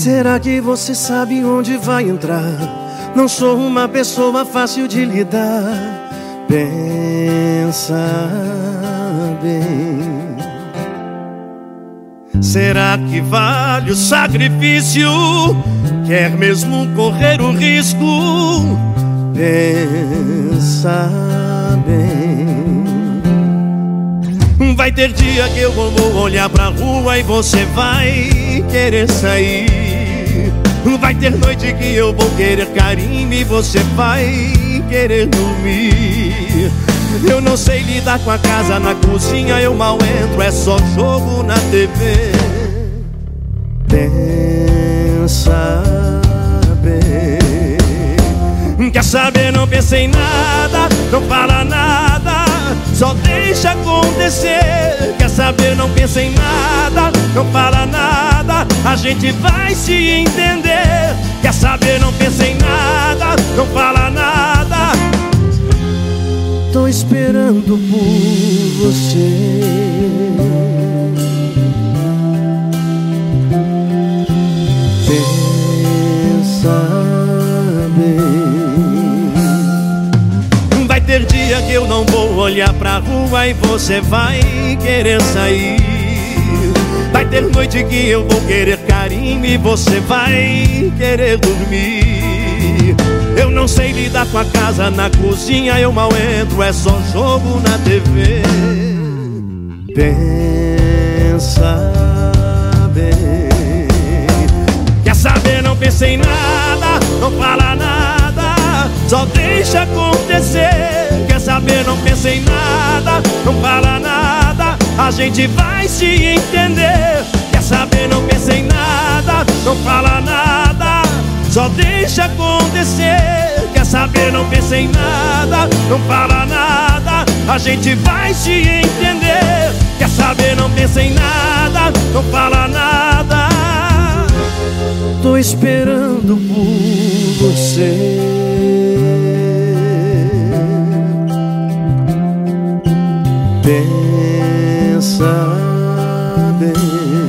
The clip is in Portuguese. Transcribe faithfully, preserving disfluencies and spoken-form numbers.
Será que você sabe onde vai entrar? Não sou uma pessoa fácil de lidar. Pensa bem. Será que vale o sacrifício? Quer mesmo correr o risco? Pensa bem. Vai ter dia que eu vou olhar pra rua e você vai querer sair. Vai ter noite que eu vou querer carinho e você vai querer dormir. Eu não sei lidar com a casa na cozinha, eu mal entro, é só jogo na T V. Pensa bem. Quer saber? Não pensa em nada, não fala nada, só deixa acontecer. Quer saber? Não pensa em nada, não fala nada, a gente vai se entender. Quer saber? Não pensa em nada, não fala nada, tô esperando por você. Pensa bem. Vai ter dia que eu não vou olhar pra rua e você vai querer sair. Vai ter noite que eu vou querer carinho e você vai querer dormir. Eu não sei lidar com a casa na cozinha, eu mal entro, é só jogo na T V. Pensa bem. Quer saber? Não pensa em nada, não fala nada, só deixa acontecer. Quer saber? Não pensa em nada, não fala nada, a gente vai se entender. Quer saber? Não pensa em nada, não fala nada, só deixa acontecer. Quer saber? Não pensa em nada, não fala nada, a gente vai se entender. Quer saber? Não pensa em nada, não fala nada, tô esperando por você. Pensa bem.